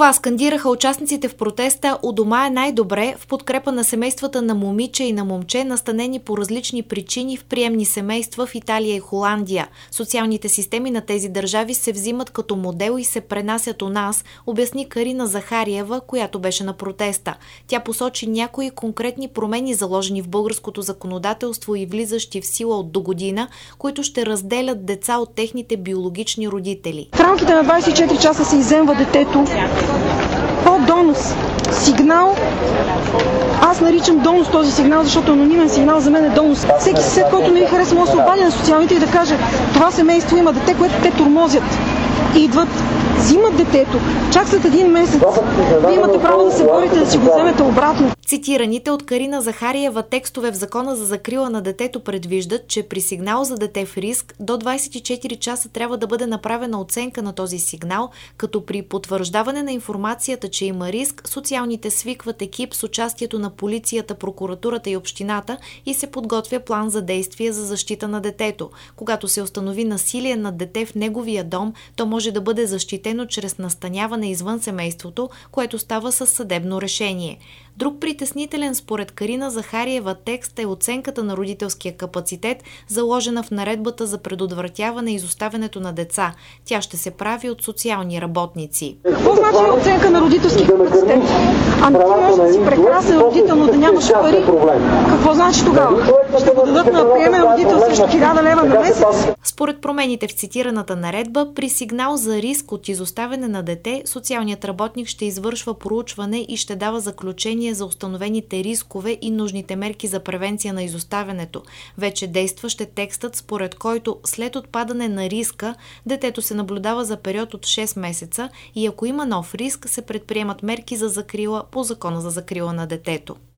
Това скандираха участниците в протеста "У дома е най-добре" в подкрепа на семействата на момиче и на момче, настанени по различни причини в приемни семейства в Италия и Холандия. Социалните системи на тези държави се взимат като модел и се пренасят у нас, обясни Карина Захариева, която беше на протеста. Тя посочи някои конкретни промени, заложени в българското законодателство и влизащи в сила от догодина, които ще разделят деца от техните биологични родители. В рамките на 24 часа се изземва детето по донос. Сигнал. Аз наричам донос този сигнал, защото анонимен сигнал за мен е донос. Всеки съсед, който не ви харесва, може да се обади на социалните и да каже: това семейство има дете, което те тормозят. И идват, взимат детето, чак след един месец. Вие имате право да се борите, да си го вземете обратно. Цитираните от Карина Захариева текстове в Закона за закрила на детето предвиждат, че при сигнал за дете в риск до 24 часа трябва да бъде направена оценка на този сигнал, като при потвърждаване на информацията, че има риск, социалните свикват екип с участието на полицията, прокуратурата и общината и се подготвя план за действие за защита на детето. Когато се установи насилие над дете в неговия дом, то може да бъде защитено чрез настаняване извън семейството, което става със съдебно решение. Друг притеснителен според Карина Захариева текст е оценката на родителския капацитет, заложена в наредбата за предотвратяване изоставянето на деца. Тя ще се прави от социални работници. Какво значи оценка на родителския капацитет? Ами ти можеш да си прекрасен родител, но да нямаш пари. Какво значи тогава? Ще го дадат на приемен родител срещу 1000 лева на месец? Според промените в цитираната наредба, при сигнал за риск от изоставяне на дете, социалният работник ще извършва проучване и ще дава заключение за установените рискове и нужните мерки за превенция на изоставянето. Вече действащ е текстът, според който след отпадане на риска, детето се наблюдава за период от 6 месеца и ако има нов риск, се предприемат мерки за закрила по Закона за закрила на детето.